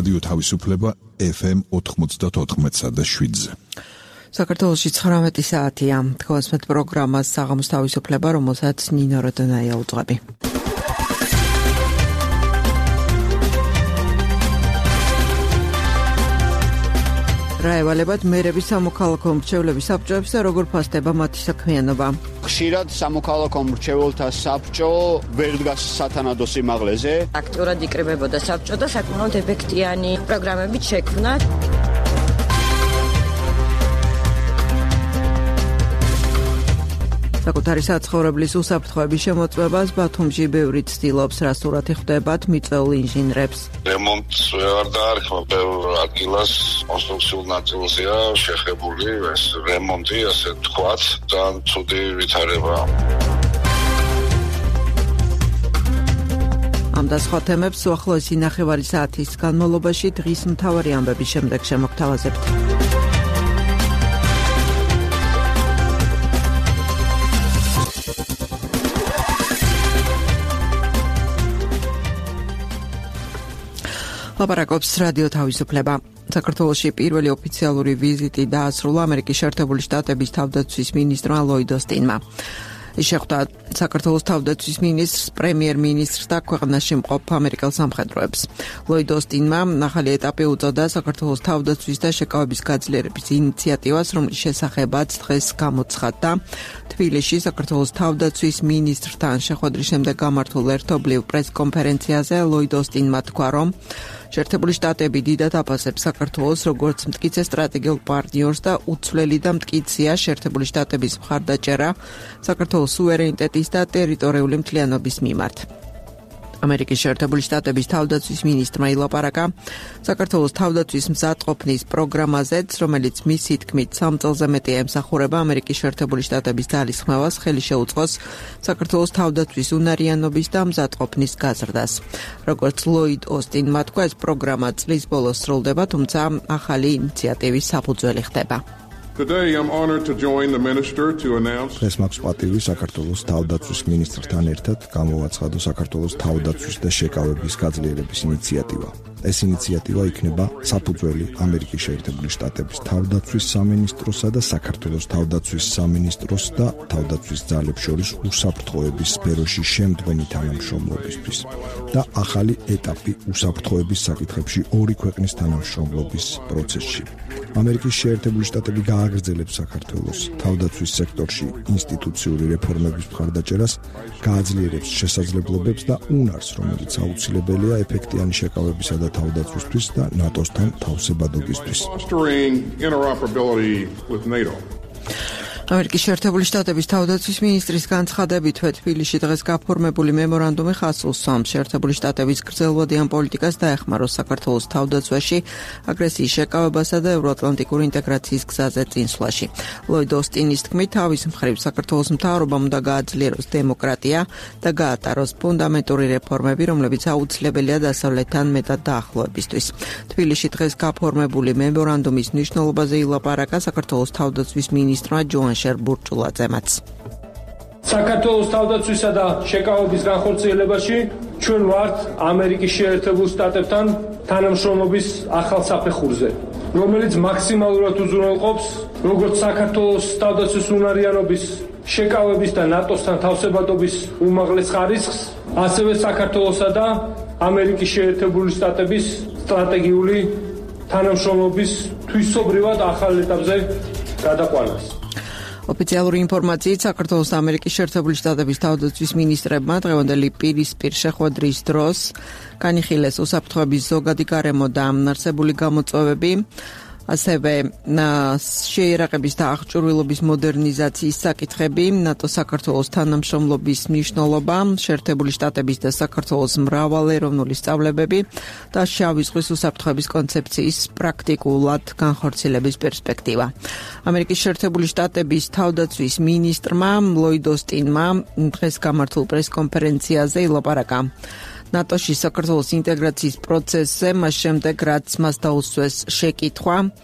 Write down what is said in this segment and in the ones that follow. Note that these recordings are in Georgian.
რადიო თავისუფლება FM 94.7-ზე. საქართველოში 19 საათია. თქვენს პროგრამას საღამოს თავისუფლება, რომელსაც ნინო როდონაია უძღვები. რა ევალებათ მერების სამოქალაქო მრჩევლების საბჭოებს და როგორ ფასდება მათი საქმიანობა? ხშირად სამოქალაქო მრჩეველთა საბჭო ვერ დგას სათანადო სიმაღლეზე. აქტიურად იკრიბებოდა საბჭო და საკმაოდ ეფექტიანი პროგრამებით შექმნა. საკუთარი საცხოვრებლის უსაფრთხოების შემოწმებას ბათუმში ბევრი ცდილობს, რა სურათი ხვდებათ მიწვეულ ინჟინრებს. რემონტს არ დაარქმევ, ბევრ ადგილას კონსტრუქციულ ნაწილზეა შეხებული ეს რემონტი, ასე თქვათ, ძალიან ცუდი ვითარება. ამ და სხვა თემებს უახლოესი ნახევარი საათის განმავლობაში დღის მთავარი ამბების შემდეგ შემოგთავაზებთ. ლაპარაკობს რადიო თავისუფლება. საქართველოში პირველი ოფიციალური ვიზიტი დაასრულა ამერიკის შეერთებული შტატების თავდაცვის მინისტრმა ლოიდ ოსტინმა. ის შეხვდა საქართველოს თავდაცვის მინისტრს, პრემიერ-მინისტრს და ქვეყანაში მყოფ ამერიკელ სამხედროებს. ლოიდ ოსტინმა ახალი ეტაპი უწოდა საქართველოს თავდაცვის და შეკავების გაძლიერების ინიციატივას, რომლის შესახებაც დღეს გამოცხადდა. თბილისში საქართველოს თავდაცვის მინისტრთან შეხვედრის შემდეგ გამართულ ერთობლივ პრესკონფერენციაზე ლოიდ ოსტინმა თქვა, რომ შეერთებული შტატები დიდად აფასებს საქართველოს როგორც მტკიცე სტრატეგიულ პარტნიორს და უცვლელი და მტკიცეა შეერთებული შტატების მხარდაჭერა საქართველოს სუვერენიტეტის და ტერიტორიული მთლიანობის მიმართ. ამერიკის შეერთებული შტატების თავდაცვის მინისტრმა ილაპარაკა საქართველოს თავდაცვის მზადყოფნის პროგრამაზეც, რომელიც მისი თქმით 3 წელზე მეტია ემსახურება ამერიკის შეერთებული შტატების ძალისხმევას, ხელი შეუწყოს საქართველოს თავდაცვის უნარიანობის და მზადყოფნის გაზრდას. როგორც ლოიდ ოსტინმა თქვა, ეს პროგრამა წლის ბოლოს სრულდება, თუმცა ახალი ინიციატივის საფუძველი ხდება. Today I'm honored to join the minister to announce ეს მაქვს პატივი საქართველოს თავდაცვის მინისტრთან ერთად გამოვაცხადო საქართველოს თავდაცვის და შეკავების გაძლიერების ინიციატივა. ეს ინიციატივა იქნება საფუძველი ამერიკის შეერთებული შტატების თავდაცვის სამინისტროსა და საქართველოს თავდაცვის სამინისტროს და თავდაცვის ძალებს შორის უსაფრთხოების სფეროში შემდგომი თანამშრომლობისთვის და ახალი ეტაპი უსაფრთხოების საკითხებში ორი ქვეყნის თანამშრომლობის პროცესში. ამერიკის შეერთებული შტატები გააგრძელებს საქართველოს თავდაცვის სექტორში ინსტიტუციური რეფორმების მხარდაჭერას, გააძლიერებს შესაძლებლობებს და უნარს, რომელიც აუცილებელია ეფექტიანი შეკავებისა და თავდაცვისთვის და ნატოსთან თავსებადობისთვის. ამერიკის შეერთებული შტატების თავდაცვის მინისტრის განცხადებითვე თბილისში დღეს გაფორმებული მემორანდუმი ხაზს უსვამს შეერთებული შტატების გრძელვადიან პოლიტიკას დაეხმაროს საქართველოს თავდაცვაში, აგრესიის შეკავებასა და ევროატლანტიკური ინტეგრაციის გზაზე წინსვლაში. ლოიდ ოსტინის თქმით, თავის მხრივ საქართველოს მთავრობამ უნდა გააძლიეროს დემოკრატია და გაატაროს ფუნდამენტური რეფორმები, რომლებიც აუცილებელია დასავლეთთან მეტად დაახლოებისთვის. თბილისში დღეს გაფორმებული მემორანდუმის მნიშვნელობაზე ილაპარაკა საქართველოს თავდაცვის მინისტრმა ბურჭულაძემაც. საქართველოს თავდაცვისა და შეკავების განხორციელებაში ჩვენ ვართ ამერიკის შეერთებულ შტატებთან თანამშრომლობის ახალ საფეხურზე, რომელიც მაქსიმალურად უზრუნველყოფს როგორც საქართველოს თავდაცვის უნარიანობის შეკავების და ნატოსთან თავსებადობის უმაღლეს ხარისხს, ასევე საქართველოსა და ამერიკის შეერთებული შტატების სტრატეგიული თანამშრომლობის თვისობრივად ახალ ეტაპზე გადაყვანას. ოფიციალური ინფორმაციით საქართველოს და ამერიკის შეერთებული შტატების თავდაცვის მინისტრებმა დღევანდელი პირისპირ შეხვედრის დროს განიხილეს უსაფრთხოების ზოგადი გარემო და არსებული გამოწვევები, ასევე შეიარაღების და აღჭურვილობის მოდერნიზაციის საკითხები, ნატო-საქართველოს თანამშრომლობის მნიშვნელობა, შეერთებული შტატების და საქართველოს მრავალეროვნული სწავლებები და შავი ზღვის უსაფრთხოების კონცეფციის პრაქტიკულად განხორციელების პერსპექტივა. ამერიკის შეერთებული შტატების თავდაცვის მინისტრმა ლოიდ ოსტინმა დღეს გამართულ პრესკონფერენციაზე ილაპარაკა ნატოში საქართველოს ინტეგრაციის პროცესზე, მას შემდეგ რაც მას დაუსვეს შეკითხვა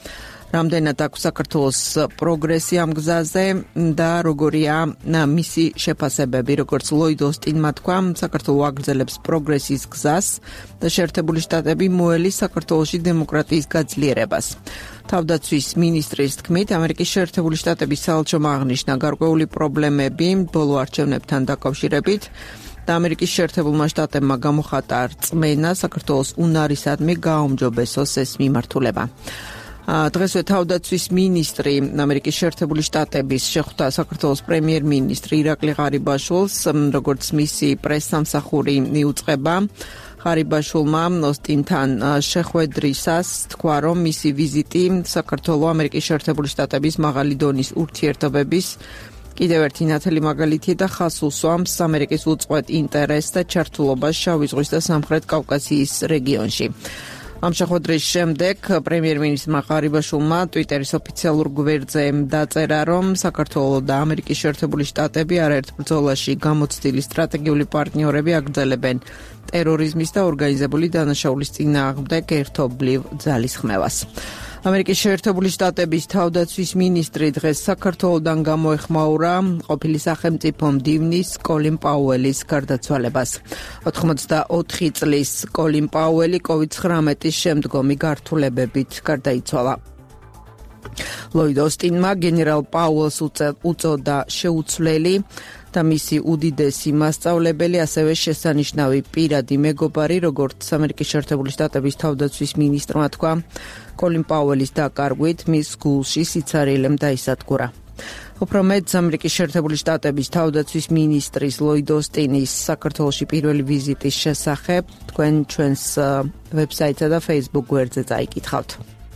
რამდენად აქვს საქართველოს პროგრესი ამ გზაზე და როგორია მისი შეფასებები, როგორც ლოიდ ოსტინმა თქვა, საქართველო აგრძელებს პროგრესის გზას და შეერთებული შტატები მოელის საქართველოში დემოკრატიის გაძლიერებას. თავდაცვის მინისტრის თქმით, ამერიკის შეერთებული შტატების საელჩომ აღნიშნა გარკვეული პრობლემები ბოლო არჩევნებთან დაკავშირებით და ამერიკის შეერთებულმა შტატებმა გამოხატა რწმენა საქართველოს უნარისადმი გააუმჯობესოს ეს მიმართულება. დღესვე თავდაცვის მინისტრი ამერიკის შეერთებული შტატების შეხვდა საქართველოს პრემიერ-მინისტრი ირაკლი ღარიბაშვილს, როგორც მისი პრესსამსახური მიუძღვება. ღარიბაშვილმა ოსტინთან შეხვედრისას თქვა, რომ მისი ვიზიტი საქართველოს ამერიკის შეერთებული შტატების მაღალი დონის ურთიერთობების კიდევ ერთი ნათელი მაგალითია და ხაზს უსვამს ამერიკის უწყვეტ ინტერესს და ჩართულობას შავი ზღვის და სამხრეთ კავკასიის რეგიონში. ამ შეხვედრის შემდეგ პრემიერ-მინისტრმა ღარიბაშვილმა ტვიტერის ოფიციალურ გვერდზე დაწერა, რომ საქართველო და ამერიკის შეერთებული შტატები არაერთ ბრძოლაში გამოცდილი სტრატეგიული პარტნიორები აგრძელებენ ტერორიზმის და ორგანიზებული დანაშაულის წინააღმდეგ ერთობლივ ძალისხმევას. ამერიკის შეერთებული შტატების თავდაცვის მინისტრი დღეს საქართველოდან გამოეხმაურა ყოფილი სახელმწიფო მდივნის კოლინ პაუელის გარდაცვალებას. 84 წლის კოლინ პაუელი COVID-19-ის შემდგომი გართულებებით გარდაიცვალა. ლოიდ ოსტინმა გენერალ პაუელს უწოდა შეუცვლელი და მისი უდიდესი მასწავლებელი, ასევე შესანიშნავი პირადი მეგობარი, როგორც ამერიკის შეერთებული შტატების თავდაცვის მინისტრმა თქვა, კოლინ პაუელის დაკარგვით მის გულში სიცარიელემ დაისადგურა. უფრო მეტს ამერიკის შეერთებული შტატების თავდაცვის მინისტრის ლოიდ ოსტინის საქართველოში პირველი ვიზიტის შესახებ თქვენ ჩვენს ვებსაიტსა და Facebook გვერდზე წაიკითხავთ.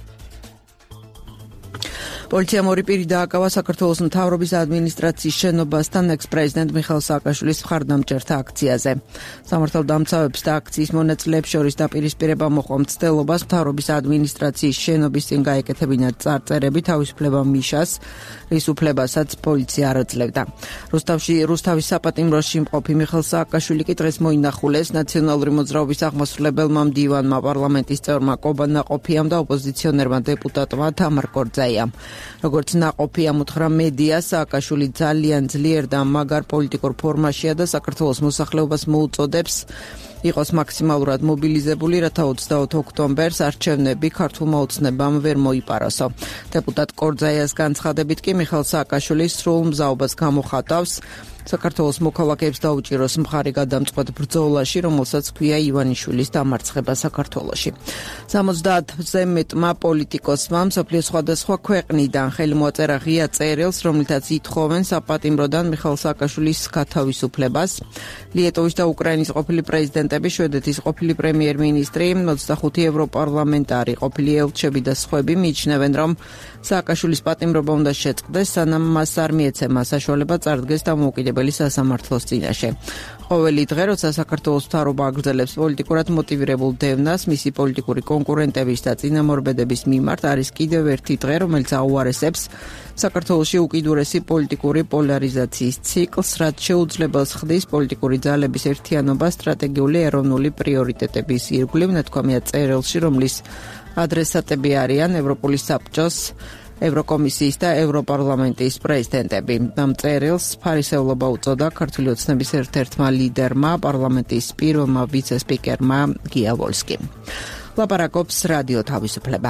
პოლიციამ ორი პირი დააკავა საქართველოს მთავრობის ადმინისტრაციის შენობასთან ექს-პრეზიდენტ მიხეილ სააკაშვილის მხარდამჭერთა აქციაზე. სამართალდამცავებს და აქციის მონაწილეებს შორის დაპირისპირება მოყვა მცდელობას მთავრობის ადმინისტრაციის შენობის წინ გაეკეთებინათ წარწერები თავისუფლება მიშას, რის უფლებასაც პოლიცია არ აძლევდა. რუსთავის საპატიმროში მყოფი მიხეილ სააკაშვილი კი დღეს მოინახულეს ნაციონალური მოძრაობის აღმასრულებელმა მდივანმა, პარლამენტის წევრმა კობა ნაყოფიამ და ოპოზიციონერმა დეპუტატმა თამარ კორძაიამ. როგორც ნაყოფი ამოთხრა მედია, სააკაშვილი ძალიან ძლიერ და მაგარ პოლიტიკურ ფორმაშია და საქართველოს მოსახლეობას მოუწოდებს იყოს მაქსიმალურად მობილიზებული, რათა 24 ოქტომბერს არჩევნები ქართულმა ოცნებამ ვერ მოიპაროსო. დეპუტატ კორძაიას განცხადებით კი მიხეილ სააკაშვილი სრულ მზაობას გამოხატავს საქართველოს მოქალაქეებს დაუჭიროს მხარი გადამწყვეტ ბრძოლაში, რომელსაც ქვია ივანიშვილის დამარცხება საქართველოში. 70-ზე მეტმა პოლიტიკოსმა მსოფლიოს სხვადასხვა ქვეყნიდან ხელი მოაწერა ღია წერილს, რომლითაც ითხოვენ საპატიმროდან მიხეილ სააკაშვილის გათავისუფლებას. ლიეტოვის და უკრაინის ყოფილი პრეზიდენტები, შვედეთის ყოფილი პრემიერ-მინისტრი, 25 ევროპარლამენტარი, ყოფილი ელჩები და სხვები მიიჩნევენ, რომ სააკაშვილის პატიმრობა უნდა შეწყდეს, სანამ მას არ მიეცემა საშუალება წარდგეს დამოუკიდებელი სასამართლოს წინაშე. ყოველი დღე, როცა საქართველოს მთავრობა აგრძელებს პოლიტიკურად მოტივირებულ დევნას მისი პოლიტიკური კონკურენტების და წინამორბედების მიმართ, არის კიდევ ერთი დღე, რომელიც აუარესებს საქართველოში უკიდურესი პოლიტიკური პოლარიზაციის ციკლს, რაც შეუძლებელს ხდის პოლიტიკური ძალების ერთიანობა სტრატეგიული ეროვნული პრიორიტეტების ირგვლივ, ნათქვამია წერილში, რომლის ადრესატები არიან ევროპული საბჭოს, ევროკომისიის და ევროპარლამენტის პრეზიდენტები. ამ წერილს ფარისევლობა უწოდა ქართული ოცნების ერთ-ერთმა ლიდერმა, პარლამენტის პირველმა ვიცე-სპიკერმა გია ვოლსკიმ. ლაპარაკობს რადიო თავისუფლება.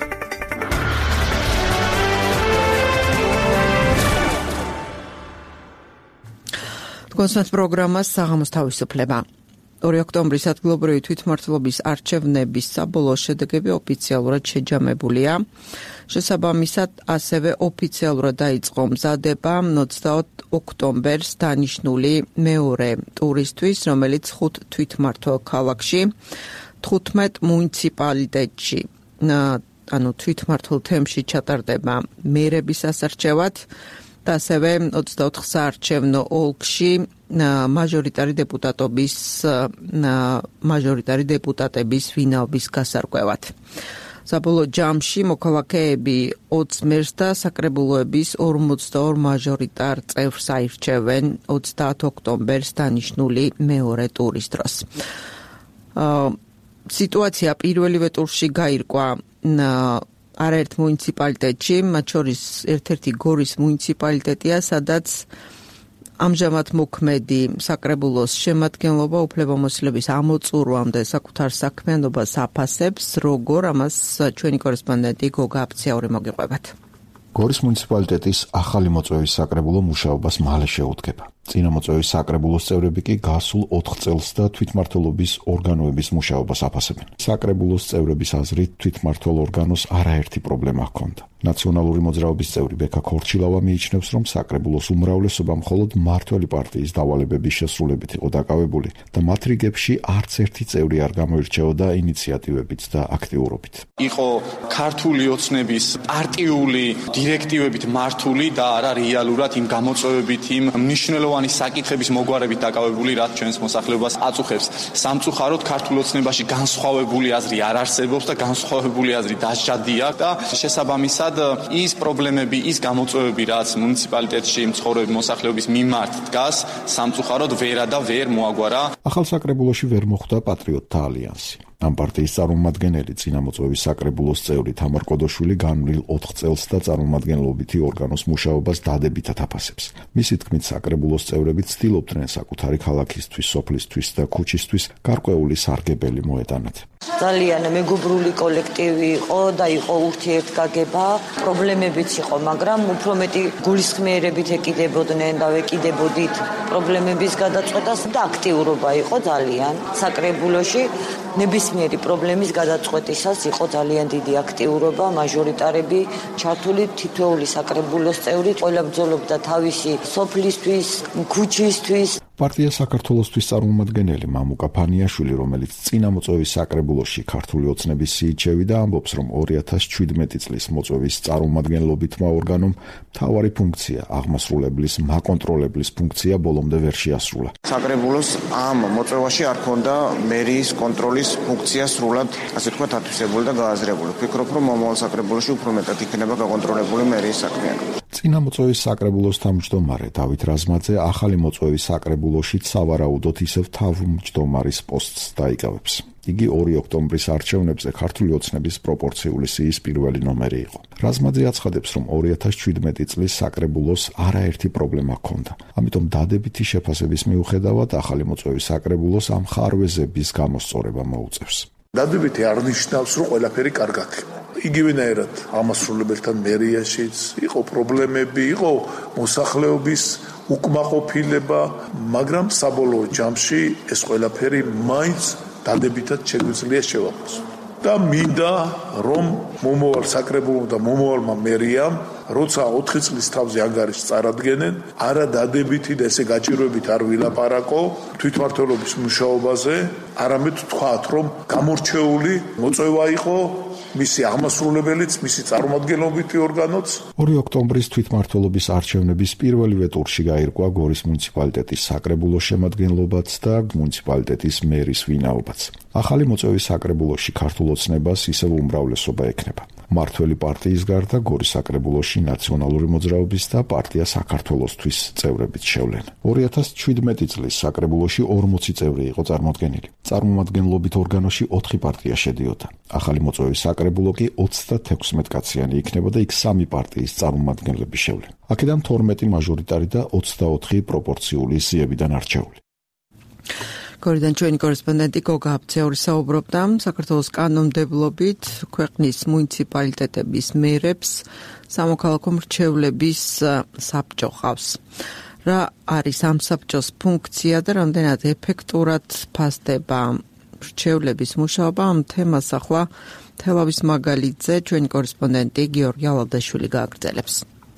თქვენს პროგრამას საღამოს თავისუფლება. 2 ოქტომბრის ადგილობრივი თვითმმართველობის არჩევნების საბოლოო შედეგები ოფიციალურად შეჯამებულია. შესაბამისად, ასევე ოფიციალურად დაიწყო მზადება 20 ოქტომბერს დანიშნული მეორე ტურისთვის, რომელიც 5 თვითმმართველ ქალაქში, 15 მუნიციპალიტეტში, თვითმმართველ თემში ჩატარდება მერების ასარჩევად და ასევე 24 საარჩევნო ოლქში მაჟორიტარი დეპუტატების ვინაობის გასარკვევად. საბოლოო ჯამში მოქალაქეები 20 მერს და საკრებულოების 42 მაჟორიტარ წევრს აირჩევენ 30 ოქტომბერს დანიშნული მეორე ტურის დროს. სიტუაცია პირველივე ტურში გაირკვა არაერთ მუნიციპალიტეტში, მათ შორის ერთ-ერთი გორის მუნიციპალიტეტია, სადაც ამჟამად მოქმედი საკრებულოს შემადგენლობა უფლებამოსილების ამოწურვამდე საკუთარ საქმიანობას აფასებს, როგორ ამას ჩვენი კორესპონდენტი გოგა აფციური მოგიყვებათ. გორის მუნიციპალიტეტის ახალი მოწვევის საკრებულო მუშაობას მალე შეუდგება. წინა მოწვევის საკრებულოს წევრები კი გასულ 4 წელს და თვითმმართველობის ორგანოების მუშაობას აფასებენ. საკრებულოს წევრების აზრით თვითმმართველ ორგანოს არაერთი პრობლემა ჰქონდა. ნაციონალური მოძრაობის წევრი ბექა ქორჩილავა მიიჩნევს, რომ საკრებულოს უმრავლესობა მხოლოდ მმართველი პარტიის დავალებების შესრულებით იყო დაკავებული და მათ რიგებში არც ერთი წევრი არ გამოირჩეოდა ინიციატივებით და აქტიურობით. იყო ქართული ოცნების პარტიული დირექტივებით მართული და არა რეალურად იმ გამოწვევებით, იმ მნიშვნელოვანი საკითხების მოგვარებით დაკავებული, რაც ჩვენს მოსახლეობას აწუხებს. სამწუხაროდ ქართულ ოცნებაში განსხვავებული აზრი არ არსებობს და განსხვავებული აზრი დასჯადია და შესაბამისად ის პრობლემები, ის გამოწვევები, რაც მუნიციპალიტეტში მცხოვრები მოსახლეობის მიმართ დგას, სამწუხაროდ ვერა და ვერ მოაგვარა. ახალ საკრებულოში ვერ მოხვდა პატრიოტთა ალიანსი. ამ პარტიის წარმომადგენელი წინა მოწვევის საკრებულოს წევრი თამარ კოდოშვილი განვლილ 4 წელს და წარმომადგენლობითი ორგანოს მუშაობას დადებითად აფასებს. მისი თქმით, საკრებულოს წევრები ცდილობდნენ საკუთარი ქალაქისთვის, სოფლისთვის და ქუჩისთვის გარკვეული სარგებელი მოეტანათ. ძალიან მეგობრული კოლექტივი იყო და იყო ურთიერთგაგება, პრობლემებიც იყო, მაგრამ უფრო მეტი გულისხმიერებით ეკიდებოდნენ და ვეკიდებოდით პრობლემების გადაწყვეტას და აქტიურობა იყო ძალიან საკრებულოში. ნებისმიერი პრობლემის გადაწყვეტისას იყო ძალიან დიდი აქტიურობა, მაჟორიტარები ჩართული, თითოეული საკრებულოს წევრი ყველა ბრძოლობდა თავისი სოფლისთვის, ქუჩისთვის. პარტია საქართველოსთვის წარმომადგენელი მამუკა ფანიაშვილი, რომელიც წინა მოწვევის საკრებულოში ქართული ოცნების სიით შევიდა, ამბობს, რომ 2017 წლის მოწვევის წარმომადგენლობითმა ორგანომ მთავარი ფუნქცია, აღმასრულებლის, მაკონტროლებლის ფუნქცია ბოლომდე ვერ შეასრულა. საკრებულოს ამ მოწვევაში არ ქონდა მერიის კონტროლის ფუნქცია სრულად, ასე ვთქვათ, ათვისებული და გააზრებული. ვფიქრობ, რომ მომავალ საკრებულოში უფრო მეტად იქნება გაკონტროლებული მერიის საქმიანობა. წინა მოწვევის საკრებულოს თავმჯდომარე დავით რაზმაძე ახალი მოწვევის საკრებულოშიც სავარაუდოდ ისევ თავმჯდომარის პოსტს დაიკავებს. იგი 2 ოქტომბრის არჩევნებზე ქართული ოცნების პროპორციული სიის პირველი ნომერი იყო. რაზმაძე აცხადებს, რომ 2017 წლის საკრებულოს არაერთი პრობლემა ჰქონდა. ამიტომ დადებითი შეფასების მიუხედავად ახალი მოწვევის საკრებულოს ამ ხარვეზების გამოსწორება მოუწევს. დადებითი არ ნიშნავს, რომ ყველაფერი კარგად იყო. იგივენაირად აღმასრულებელთან მერიაშიც იყო პრობლემები, იყო მოსახლეობის უკმაყოფილება, მაგრამ საბოლოო ჯამში ეს ყველაფერი მაინც დადებითად შეგვიძლია შევაფასოთ. და მინდა რომ მომავალ საკრებულომ და მომავალმა მერიამ, როცა 4 წლის თავზე ანგარიშს წარადგენენ, არა დადებითი და ესე გაჭირვებით არ ვილაპარაკო თვითმმართველობის მუშაობაზე, არამედ თქვათ, რომ გამორჩეული მოწვევა იყო მისი აღმასრულებელიც, მისი წარმომადგენლობითი ორგანოც. 2 ოქტომბრის თვითმმართველობის არჩევნების პირველივე ტურში გაირკვა გორის მუნიციპალიტეტის საკრებულოს შემადგენლობაც და მუნიციპალიტეტის მერის ვინაობაც. ახალი მოწვევის საკრებულოში ქართულ ოცნებას ისევ უმრავლესობა ექნება. მმართველი პარტიის გარდა გორის საკრებულოში ნაციონალური მოძრაობის და პარტია საქართველოსთვის წევრებიც შევლენ. 2017 წლის საკრებულოში 40 წევრი იყო წარმოდგენილი. წარმომადგენლობით ორგანოში 4 პარტია შედიოდა. ახალი მოწვევის საკრებულო კი 36 კაციანი იქნება და იქ 3 პარტიის წარმომადგენლები შევლენ. აქედან 12 მაჟორიტარი და 24 პროპორციული სიებიდან არჩეული. გორიდან ჩვენი კორესპონდენტი გოგა აფციური საუბრობდა საქართველოს კანონმდებლობით ქვეყნის მუნიციპალიტეტების მერებს სამოქალაქო მრჩევლების საბჭო ყავს. რა არის ამ საბჭოს ფუნქცია და რამდენად ეფექტურად ფასდება მრჩევლების მუშაობა? ამ თემას ახლა თელავის მაგალითზე ჩვენი კორესპონდენტი გიორგი ალავდაშვილი გააგრძელებს.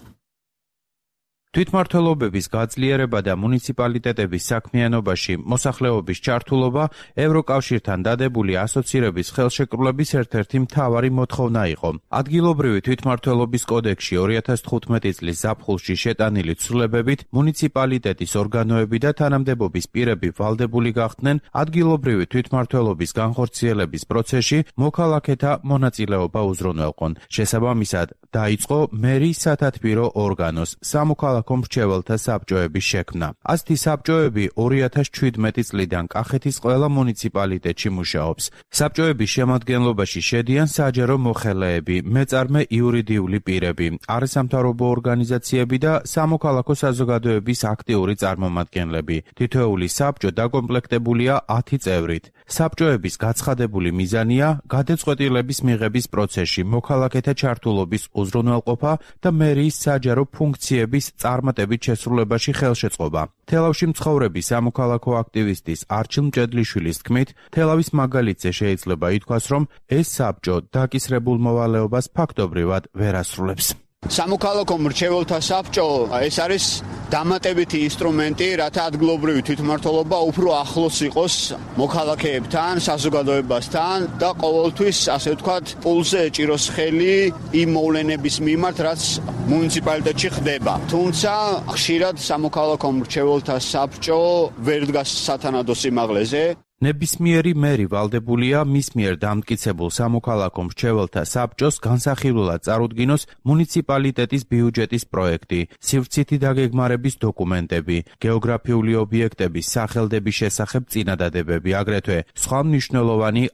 თვითმმართველობების გაძლიერება და მუნიციპალიტეტების საქმიანობაში მოსახლეობის ჩართულობა ევროკავშირთან დადებული ასოცირების ხელშეკრულების ერთ-ერთი მთავარი მოთხოვნა იყო. ადგილობრივი თვითმმართველობის კოდექსში 2015 წლის ზაფხულში შეტანილი ცვლილებებით მუნიციპალიტეტის ორგანოები და თანამდებობის პირები ვალდებული გახდნენ ადგილობრივი თვითმმართველობის განხორციელების პროცესში მოქალაქეთა მონაწილეობა უზრუნველყონ. შესაბამისად, დაიწყო მერის სათათბირო ორგანოს სამოქალაქო სამოქალაქო მრჩეველთა საბჭოების შექმნა. Ასეთი საბჭოები 2017 წლიდან კახეთის ყველა მუნიციპალიტეტში მუშაობს. საბჭოების შემადგენლობაში შედიან საჯარო მოხელეები, მეწარმე იურიდიული პირები, არასამთავრობო ორგანიზაციები და სამოქალაქო საზოგადოების აქტიური წარმომადგენლები. თითოეული საბჭო დაკომპლექტებულია 10 წევრით. საბჭოების გაცხადებული მიზანია გადაწყვეტილების მიღების პროცესში მოქალაქეთა ჩართულობის უზრუნველყოფა და მერიის საჯარო ფუნქციების წარმატებით შესრულებაში ხელშეწყობა. თელავში მცხოვრები სამოქალაქო აქტივისტის არჩილ მჭედლიშვილის თქმით, თელავის მაგალითზე შეიძლება ითქვას, რომ ეს საბჭო დაკისრებულ მოვალეობას ფაქტობრივად ვერ ასრულებს. სამოქალაქო მრჩეველთა საბჭო ეს არის დამატებითი ინსტრუმენტი, რათა ადგილობრივი თვითმმართველობა უფრო ახლოს იყოს მოქალაქეებთან, საზოგადოებასთან და ყოველთვის, ასე ვთქვათ, პულზე ეჭიროს ხელი იმ მოვლენების მიმართ, რაც მუნიციპალიტეტში ხდება. თუმცა, ხშირად სამოქალაქო მრჩეველთა საბჭო ვერ დგას სათანადო სიმაღლეზე. ნებისმიერი მერი ვალდებულია მის მიერ დამტკიცებულ სამოქალაქო მრჩეველთა საბჭოს განსახილველად წარუდგინოს მუნიციპალიტეტის ბიუჯეტის პროექტი, სივრცითი დაგეგმარების დოკუმენტები, გეოგრაფიული ობიექტების სახელდების შესახებ წინადადებები, აგრეთვე სხვა მნიშვნელოვანი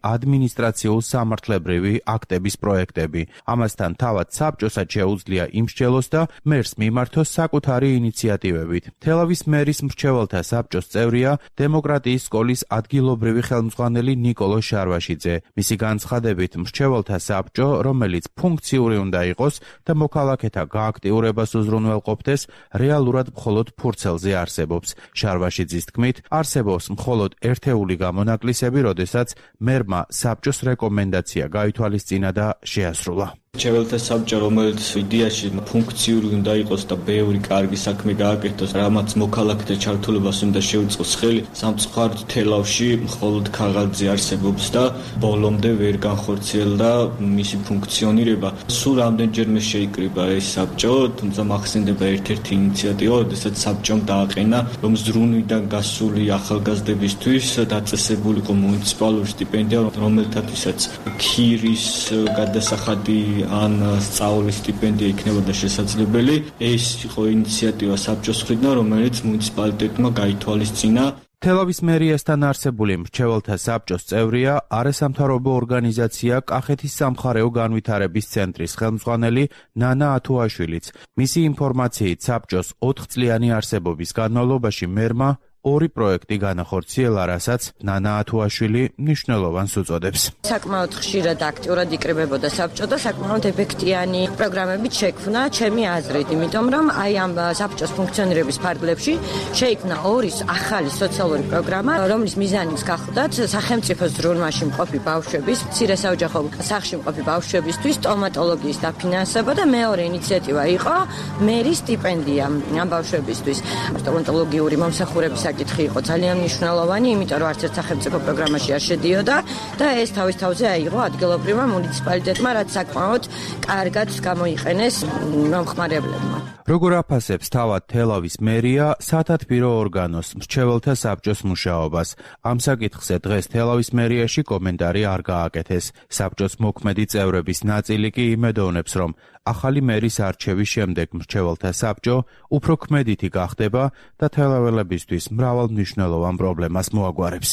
ადმინისტრაციულ-სამართლებრივი აქტების პროექტები. ამასთან თავად საბჭოსაც შეუძლია იმსჯელოს და მერს მიმართოს საკუთარი ინიციატივებით. თელავის მერის მრჩეველთა საბჭოს წევრია დემოკრატიის სკოლის ადგილობრივი ხელმძღვანელი ნიკოლო შარვაშიძე. მისი განცხადებით, მრჩეველთა საბჭო, რომელიც ფუნქციური უნდა იყოს და მოქალაქეთა გააქტიურებას უზრუნველყოფდეს, რეალურად მხოლოდ ფურცელზე არსებობს. შარვაშიძის თქმით, არსებობს მხოლოდ ერთეული გამონაკლისები, როდესაც მერმა საბჭოს რეკომენდაცია გაითვალისწინა და შეასრულა. მრჩეველთა საბჭო, რომელიც იდეაში ფუნქციური უნდა იყოს და ბევრი კარგი საქმე გააკეთოს, რამაც მოქალაქეთა ჩართულობას უნდა შეუწყოს ხელი, სამწუხაროდ თელავში მხოლოდ ქაღალდზე არსებობს და ბოლომდე ვერ განხორციელდა მისი ფუნქციონირება. სულ რამდენჯერმე შეიკრიბა ეს საბჭო, თუმცა მახსენდება ერთ-ერთი ინიციატივა, როდესაც საბჭომ დააყენა, რომ ზრუნვიდან გასული ახალგაზრდებისთვის დაწესებულიყო მუნიციპალური სტიპენდია, რომელთათვისაც ქირის გადასახადი ან სწავლის სტიპენდია იქნებოდა შესაძლებელი. ეს იყო ინიციატივა საბჭოს მხრიდან, რომელიც მუნიციპალიტეტმა გაითვალისწინა. თელავის მერიასთან არსებული მრჩეველთა საბჭოს წევრია არასამთავრობო ორგანიზაცია კახეთის სამხარეო განვითარების ცენტრის ხელმძღვანელი ნანა ათუაშვილიც. მისი ინფორმაციით საბჭოს 4 წლიანი არსებობის განმავლობაში მერმა 2 პროექტი განახორციელა, რასაც ნანა ათუაშვილი მნიშვნელოვანს უწოდებს. საკმაოდ ხშირად აქტიურად იკრიბებოდა საბჭო და საკმაოდ ეფექტიანი პროგრამებით შექმნა ჩემი აზრით, იმიტომ რომ აი ამ საბჭოს ფუნქციონირების ფარგლებში შეიქმნა 2 ახალი სოციალური პროგრამა, რომლის მიზანიც გახლდათ სახელმწიფო ზრუნვაში მყოფი ბავშვების, მცირე საოჯახო სახლში მყოფი ბავშვებისთვის სტომატოლოგიის დაფინანსება და მეორე ინიციატივა იყო მერის სტიპენდია ამ ბავშვებისთვის. სტომატოლოგიური მომსახურების საკითხი იყო ძალიან მნიშვნელოვანი, იმიტომ რომ არც ერთ სახელმწიფო პროგრამაში არ შედიოდა და ეს თავის თავზე აიღო ადგილობრივმა მუნიციპალიტეტმა, რაც საკმაოდ კარგად გამოიყენეს მომხმარებლებმა. როგორ აფასებს თავად თელავის მერია სათათბირო ორგანოს მრჩეველთა საბჭოს მუშაობას? ამ საკითხზე დღეს თელავის მერიაში კომენტარი არ გააკეთეს. საბჭოს მოქმედი წევრების ნაწილი კი იმედოვნებს, რომ ახალი მერის არჩევის შემდეგ მრჩეველთა საბჭო უფრო ქმედითი გახდება და თელაველებისთვის მრავალ მნიშვნელოვან პრობლემას მოაგვარებს.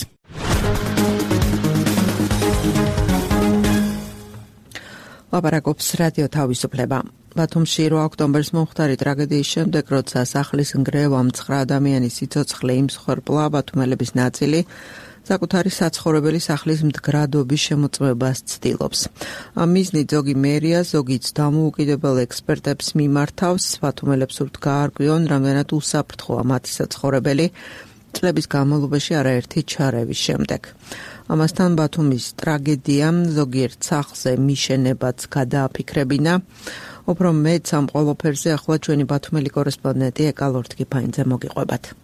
ლაპარაკობს რადიო თავისუფლება. ბათუმში 8 ოქტომბრის მომხდარი ტრაგედიის შემდეგ, როცა სახლის ნგრევამ 9 ადამიანის სიცოცხლე იმსხვერპლა, ბათუმელების ნაწილი საკუთარი საცხოვრებელი სახლის მდგრადობის შემოწმებას ცდილობს. ამ მიზნით ზოგი მერია, ზოგიც დამოუკიდებელ ექსპერტებს მიმართავს, ბათუმელებს სურთ გაარკვიონ, რამდენად უსაფრთხოა მათი საცხოვრებელი წლების განმავლობაში არაერთი ჩარევის შემდეგ. ამასთან ბათუმის ტრაგედიამ ზოგიერთ სახლზე მიშენებაც გადააფიქრებინა. უფრო მეც ამ ყველაფერზე ახლა ჩვენი ბათუმელი კორესპონდენტი ეკალორთ კიფაინძე მოგიყვებათ.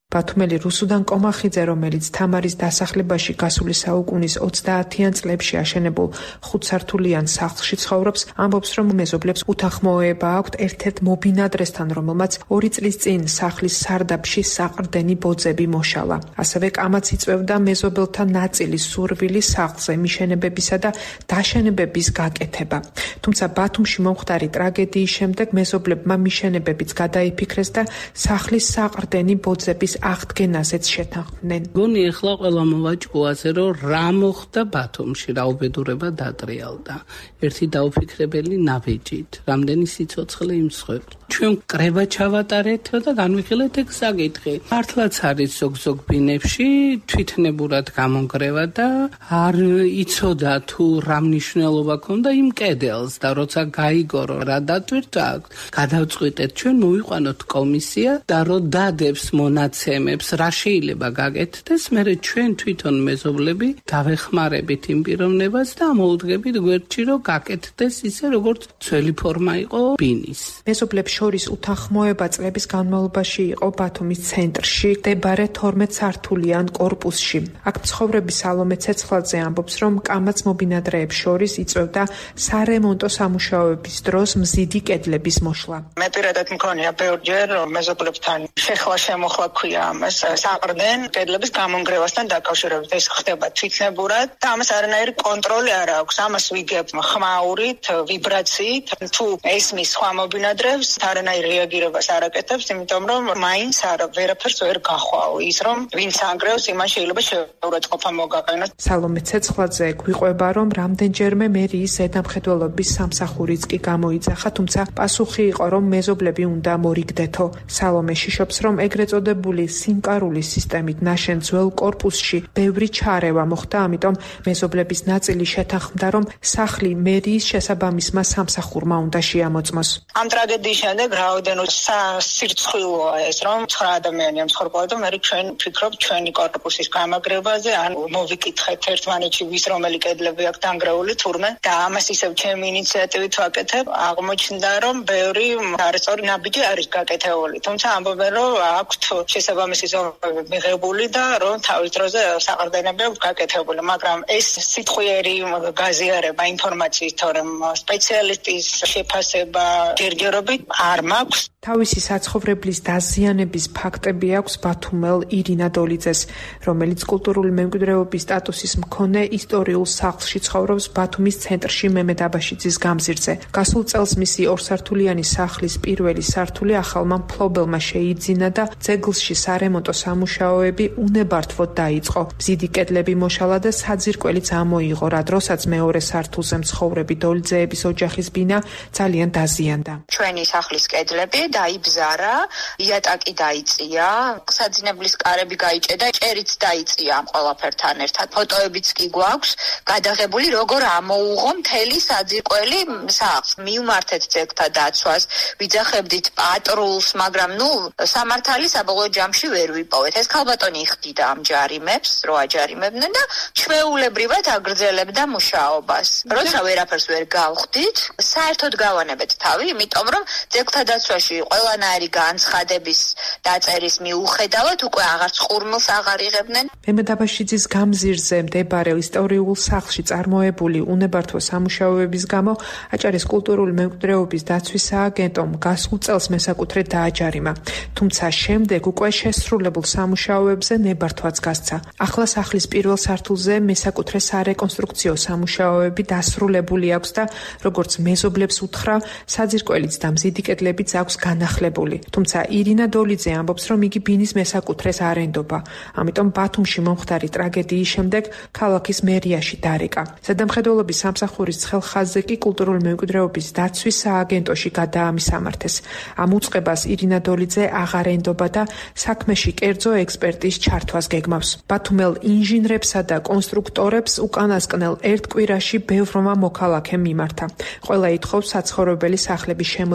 ბათუმელი რუსუდან კომახიძე, რომელიც თამარის დასახლებაში გასული საუკუნის 30-იან წლებში აშენებულ 5-სართულიან სახლში ცხოვრობს, ამბობს, რომ მეზობლებს უთანხმოება აქვთ ერთ-ერთ მობინადრესთან, რომელმაც 2 წლის წინ სახლის სარდაფში საყრდენი ბოძები მოშალა. ასევე კამაც იწვევდა მეზობელთა ნაწილის სურვილი სახლზე მიშენებებისა და დაშენებების გაკეთება. თუმცა ბათუმში მომხდარი ტრაგედიის შემდეგ მეზობლებმა მიშენებებიც გადაიფიქრეს და სახლის საყრდენი ბოძების აღდგენაზეც შეთანხმდნენ. გონი ახლა ყველა მოვაჭყუაზე, რომ რა მოხდა ბათუმში, რა უბედურება დატრიალდა. ერთი დაუფიქრებელი ნაბეჯით, რამდენი სიცოცხლე იმსხვერპლა. ჩვენ კრება ჩავატარეთ და განვიხილეთ ეგ საკითხი. მართლაც არის ზოგ ბინებში თვითნებურად გამონგრევა და არ იცოდა თუ რა მნიშვნელობა ქონდა იმ კედელს და როცა გაიგო რა დატვირთვა აქვს, გადავწყვიტეთ ჩვენ მოვიყვანოთ კომისია და რო დადებს მონაცემებს რა შეიძლება გაკეთდეს, მერე ჩვენ თვითონ მეზობლები დავეხმარებით იმ პიროვნებას და მოუდგებით გვერდში რომ გაკეთდეს ისე როგორც ძველი ფორმა იყო ბინის. მეზობლებს შორის უთანხმოება წლების განმავლობაში იყო ბათუმის ცენტრში მდებარე 12 სართულიან კორპუსში. აქ მცხოვრები სალომე ცეცხლაძე ამბობს, რომ კამაც მობინადრეებს შორის იწვევდა სარემონტო სამუშაოების დროს მზიდი კედლების მოშლა. მე პირადად მქონია ბევრჯერ მეზობლებთან შეხლა-შემოხლა ქვია ამას საყრდენ კედლების გამონგრევასთან დაკავშირებით. ეს ხდება თვითნებურად და ამას არანაირი კონტროლი არ აქვს. ამას ვიგებ ხმაურით, ვიბრაციით. თუ ესმის სხვა მობინადრეებს არანაირ რეაგირებას არ აკეთებს, იმიტომ რომ მაინც ვერაფერს ვერ გახვალ. ის რომ ვინც ანგრევს, იმან შეიძლება შეურაცხყოფა მოგაყენოს. სალომე ცეცხლაძე გვიყვება, რომ რამდენჯერმე მერიის ზედამხედველობის სამსახურიც კი გამოიძახა, თუმცა პასუხი იყო, რომ მეზობლები უნდა მორიგდეთო. სალომე შიშობს, რომ ეგრეთ წოდებული სიმკარულის სისტემით ნაშენ ძველ კორპუსში ბევრი ჩარევა მოხდა, ამიტომ მეზობლების ნაწილი შეთანხმდა, რომ სახლი მერიის შესაბამისმა სამსახურმა უნდა შეამოწმოს. ამ ტრაგედიის შემდეგ რაოდენო სასირცხვილოა ეს, რომ 9 ადამიანია მსხვერპლა და მე ჩვენ ვფიქრობ ჩვენი კორპუსის გამაგრებაზე, ან მოვიკითხეთ ერთმანეთში ვის რომელი კედლები აქვს დანგრეული თურმე და ამას ისევ ჩემი ინიციატივით ვაკეთებ. აღმოჩნდა, რომ ბევრი არასწორი ნაბიჯი არის გაკეთებული. თუმცა ამბობენ, რომ აქვთ შესაბამისი ზომები მიღებული და რომ თავის დროზე საყრდენები აქვს გაკეთებული, მაგრამ ეს სიტყვიერი გაზიარება ინფორმაციის თორემ სპეციალისტის შეფასება ჯერჯერობით არ მაქვს. თავისი საცხოვრებლის დაზიანების ფაქტები აქვს ბათუმელ ირინა დოლიძეს, რომელიც კულტურული მემკვიდრეობის სტატუსის მქონე ისტორიულ სახლში ცხოვრობს ბათუმის ცენტრში მემედ აბაშიძის გამზირზე. გასულ წელს მისი 2-სართულიანი სახლის პირველი სართული ახალმა მფლობელმა შეიძინა და ძეგლში სარემონტო სამუშაოები უნებართვოდ დაიწყო. მზიდი კედლები მოშალა და საძირკველიც ამოიღო, რა დროსაც მეორე სართულზე მცხოვრები დოლიძეების ოჯახის ბინა ძალიან დაზიანდა. ჩვენი სახლის კედლები დაიბზარა, იატაკი დაიწია, საძინებლის კარები გაიჭედა, ჭერიც დაიწია ამ ყველაფერთან ერთად. ფოტოებიც კი გვაქვს გადაღებული, როგორ ამოუღო მთელი საძირკველი სახლს. მივმართეთ ძეგლთა დაცვას, ვიძახებდით პატრულს, მაგრამ სამართალი საბოლოო ჯამში ვერ ვიპოვეთ. ეს ქალბატონი იხდიდა ამ ჯარიმებს, რო აჯარიმებდნენ და ჩვეულებრივად აგრძელებდა მუშაობას. როცა ვერაფერს ვერ გავხდით, საერთოდ გავანებეთ თავი, იმიტომ რომ ძეგლთა დაცვაში ყველანაირი განცხადების დაწერის მიუხედავად უკვე აღარც ყურმილს აღარ იღებდნენ. მემედ აბაშიძის გამზირზე მდებარე ისტორიულ სახლში წარმოებული უნებართვო სამუშაოების გამო აჭარის კულტურული მემკვიდრეობის დაცვის სააგენტომ გასულ წელს მესაკუთრედ დააჯარიმა. თუმცა შემდეგ უკვე შესრულებულ სამუშაოებზე ნებართვაც გასცა. ახლა სახლის პირველ სართულზე მესაკუთრე სარეკონსტრუქციო სამუშაოები დასრულებული აქვს და როგორც მეზობლებს უთხრა, საძირკველიც და მზიდი კედლებიც აქვს განახლებული. თუმცა ირინა დოლიძე ამბობს, რომ იგი ბინის მესაკუთრეს არ ენდობა. ამიტომ ბათუმში მომხდარი ტრაგედიის შემდეგ ქალაქის მერიაში დარეკა. ზედამხედველობის სამსახურის ცხელხაზზე კი კულტურული მემკვიდრეობის დაცვის სააგენტოში გადაამისამართეს. ამ უწყებას ირინა დოლიძე აღარ ენდობა და საქმეში კერძო ექსპერტის ჩართვას გეგმავს. ბათუმელ ინჟინრებსა და კონსტრუქტორებს უკანასკნელ ერთ კვირაში ბევრმა მოქალაქემ მიმართა. ყველა ითხოვს საცხოვრებელი სახლების შემოწმებას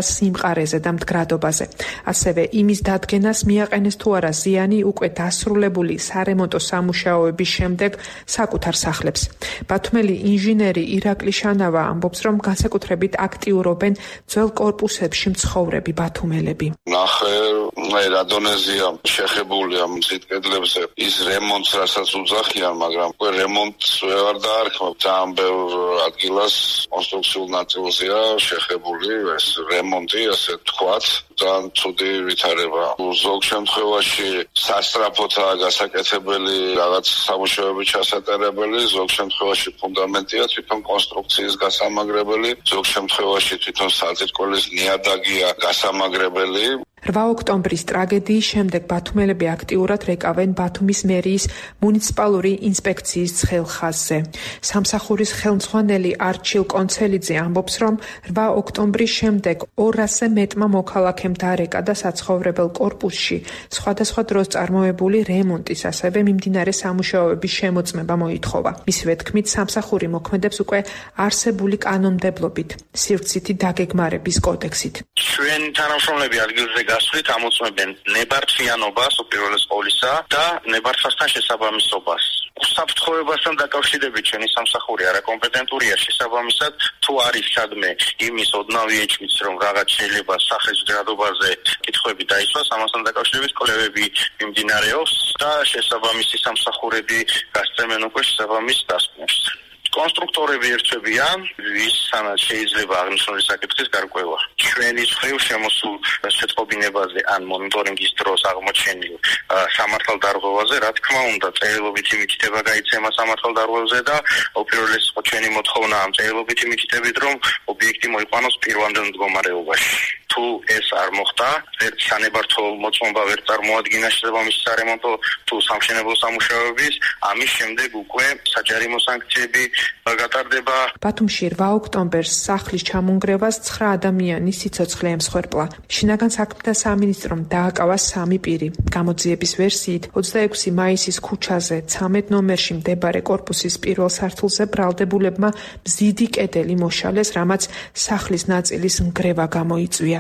სიმყარეზე და მდგრადობაზე. ასევე იმის დადგენას მიაყენეს თუ არა ზიანი უკვე დასრულებული სარემონტო სამუშაოების შემდეგ საკუთარ სახლებს. ბათუმელი ინჟინერი ირაკლი შანავა ამბობს, რომ განსაკუთრებით აქტიურობენ ძველ კორპუსებში მცხოვრები ბათუმელები. ნახე, რა დონეზეა შეხებულია მზით კედლებზე ის რემონტს, რასაც უძახიან, მაგრამ უკვე რემონტს ვეღარ დაარქმევ. ძალიან ბევრ ადგილას კონსტრუქციულ ნაწილზეა შეხებული ეს რემონტი, ასე თქვათ. ძალიან ცუდი ვითარება. ზოგ შემთხვევაში სასწრაფოთაა გასაკეთებელი რაღაც სამუშაოები ჩასატარებელი, ზოგ შემთხვევაში ფუნდამენტია თვითონ კონსტრუქციის გასამაგრებელი, ზოგ შემთხვევაში თვითონ საძირკვლის ნიადაგია გასამაგრებელი. 8 ოქტომბრის ტრაგედიის შემდეგ ბათუმელები აქტიურად რეკავენ ბათუმის მერიის მუნიციპალური ინსპექციის ცხელხაზზე. სამსახურის ხელმძღვანელი არჩილ კონცელიძე ამბობს, რომ 8 ოქტომბრის შემდეგ 200-ზე მეტმა მოქალაქემ დარეკა და საცხოვრებელ კორპუსში სხვადასხვა დროს წარმოებული რემონტის, ასევე მიმდინარე სამუშაოების შემოწმება მოითხოვა. მისივე თქმით, სამსახური მოქმედებს უკვე არსებული კანონმდებლობით, სივრცითი დაგეგმარების კოდექსით. ჩვენი თანამშრომლები ადგილზე გასვლით ამოწმებენ ნებართვიანობას უპირველეს ყოვლისა და ნებართვასთან შესაბამისობას. უსაფრთხოებასთან დაკავშირებით ჩვენი სამსახური არაკომპეტენტურია შესაბამისად თუ არის სადმე იმის ოდნავი ეჭვიც რომ რაღაც შეიძლება სახლის ჯადობაზე კითხვები დაისვას, ამასთან დაკავშირებით კვლევები მიმდინარეობს და შესაბამისი სამსახურები გასწრებენ უკვე შესაბამის დასკვნებს. კონსტრუქტორები ერთვებიან, ვისაც შეიძლება აღნიშნული საკითხის გარკვევა. ჩვენი მხრივ შემოსულ შეტყობინებაზე ან მონიტორინგის დროს აღმოჩენილ სამართალდარღვევაზე, რა თქმა უნდა, წერილობითი მითითება გაიცემა სამართალდარღვევაზე და უპირველეს ჩვენი მოთხოვნა ამ წერილობითი მითითებით, რომ ობიექტი მოიყვანოს პირვანდელ მდგომარეობაში. თუ ეს არ მოხდა, ერთ სანებართო მოწმობა ვერ წარმოადგინა შესაბამისი სარემონტო თუ სამშენებლო სამუშაოების, ამის შემდეგ უკვე საჯარიმო სანქციები გატარდება. ბათუმში 8 ოქტომბერს სახლის ჩამონგრევას 9 ადამიანის სიცოცხლე ემსხვერპლა. შინაგან საქმეთა სამინისტრომ დააკავა 3 პირი. გამოძიების ვერსიით 26 მაისის ქუჩაზე 13 ნომერში მდებარე კორპუსის პირველ სართულზე ბრალდებულებმა მზიდი კედელი მოშალეს, რამაც სახლის ნაწილის ნგრევა გამოიწვია.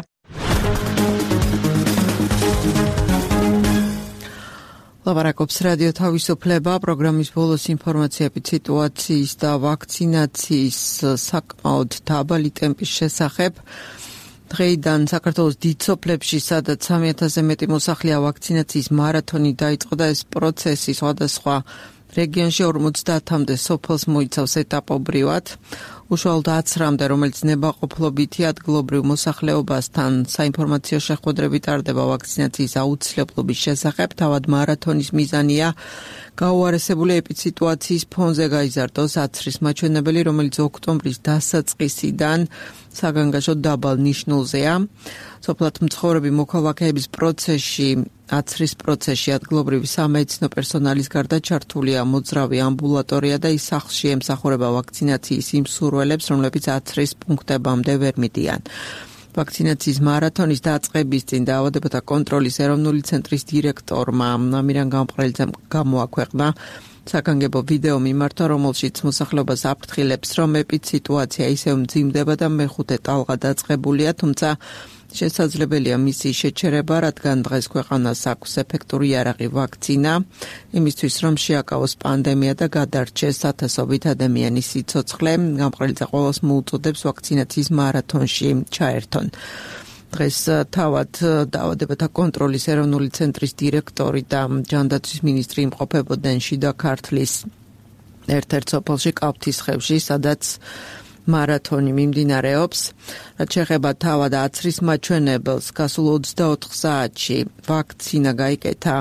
ლაპარაკობს რადიო თავისუფლება, პროგრამის ბოლოს ინფორმაციები სიტუაციის და ვაქცინაციის საკმაოდ დაბალი ტემპის შესახებ. დღეიდან საქართველოს დიდ სოფლებში, სადაც 3000-ზე მეტი მოსახლეა, ვაქცინაციის მარათონი დაიწყო და ეს პროცესი სხვადასხვა რეგიონში 50-მდე სოფელს მოიცავს ეტაპობრივად. უშუალოდ 10-მდე, რომელიც ნებაყოფლობითი ადგილობრივ მოსახლეობასთან საინფორმაციო შეხვედრები ტარდება ვაქცინაციის აუცილებლობის შესახებ. თავად მარათონის მიზანია გაუარესებული ეპიდსიტუაციის ფონზე გაიზარდოს აცრის მაჩვენებელი, რომელიც ოქტომბრის დასაწყისიდან საგანგაშოდ დაბალ ნიშნულზეა. სოფლად მცხოვრები მოქალაქეების პროცესში, აცრის პროცესში ადგილობრივი სამედიცინო პერსონალის გარდა ჩართულია მოძრავი ამბულატორია და ის სახლში ემსახურება ვაქცინაციის იმ მსურველებს, რომლებიც აცრის პუნქტებამდე ვერ მიდიან. ვაქცინაციის მარათონის დაწყების წინ დაავადებათა კონტროლის ეროვნული ცენტრის დირექტორმა ამირან გამყრელიძემ გამოაქვეყნა საგანგებო ვიდეო მიმართვა, რომელშიც მოსახლეობას აფრთხილებს, რომ ეპიდსიტუაცია ისევ მძიმდება და მეხუთე ტალღა დაწყებულია, თუმცა შესაძლებელია მისი შეჩერება, რადგან დღეს ქვეყანას აქვს ეფექტური იარაღი ვაქცინა, იმისთვის რომ შეაკავოს პანდემია და გადარჩეს ათასობით ადამიანის სიცოცხლე. გამყრელიძე ყველას მოუწოდებს ვაქცინაციის მარათონში ჩაერთონ. დღეს თავად დაავადებათა კონტროლის ეროვნული ცენტრის დირექტორი და ჯანდაცვის მინისტრი იმყოფებოდნენ შიდა ქართლის ერთ-ერთ სოფელში კავთისხევში, სადაც მარათონი მიმდინარეობს. რაც შეეხება თავად აცრის მაჩვენებელს, გასულ 24 საათში ვაქცინა გაიკეთა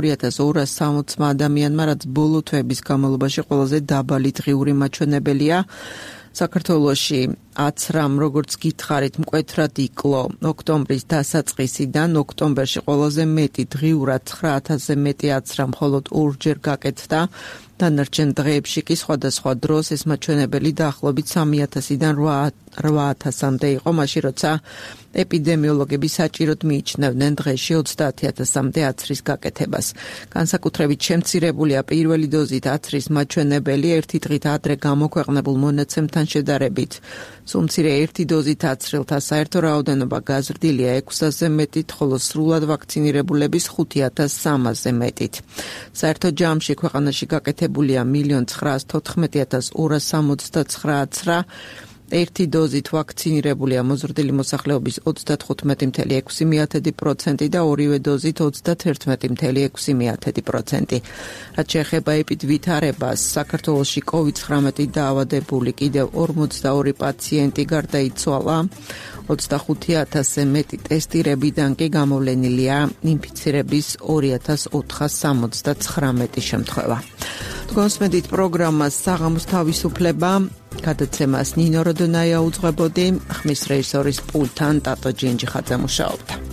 2260 ადამიანმა, რაც ბოლო თვეების განმავლობაში ყველაზე დაბალი დღიური მაჩვენებელია. საქართველოში აცრამ, როგორც გითხარით, მკვეთრად იკლო ოქტომბრის დასაწყისიდან. ოქტომბერში ყველაზე მეტი დღიურად 9000-ზე მეტი აცრა მხოლოდ 2-ჯერ გაკეთდა. დანარჩენ დღეებში კი სხვადასხვა დროს ეს მაჩვენებელი დაახლოებით 3000-დან 8000-მდე იყო, მაშინ როცა ეპიდემიოლოგები საჭიროდ მიიჩნევდნენ დღეში 30,000-მდე აცრის გაკეთებას. განსაკუთრებით შემცირებულია პირველი დოზით აცრის მაჩვენებელი ერთი დღით ადრე გამოქვეყნებულ მონაცემთან შედარებით. სულ მცირე ერთი დოზით აცრილთა საერთო რაოდენობა გაზრდილია 600-ზე მეტით, ხოლო სრულად ვაქცინირებულების 5,300-ზე მეტით. საერთო ჯამში ქვეყანაში გაკეთებულია 1,914,269 აცრა. ერთი დოზით ვაქცინირებულია მოზრდილი მოსახლეობის 35.6% და ორივე დოზით 31.6%. რაც შეეხება ეპიდვითარებას, საქართველოში COVID-19 დაავადებული კიდევ 42 პაციენტი გარდაიცვალა. 25,000-ზე მეტი ტესტირებიდან კი გამოვლენილია ინფიცირების 2,479 შემთხვევა. გონსმედით პროგრამას საღამოს თავისუფლება, გადაცემას ნინო როდონაია უძღვებოდი, ხმის რეჟისორის პულტთან ტატო ჯინჯიხაძე მუშაობდა.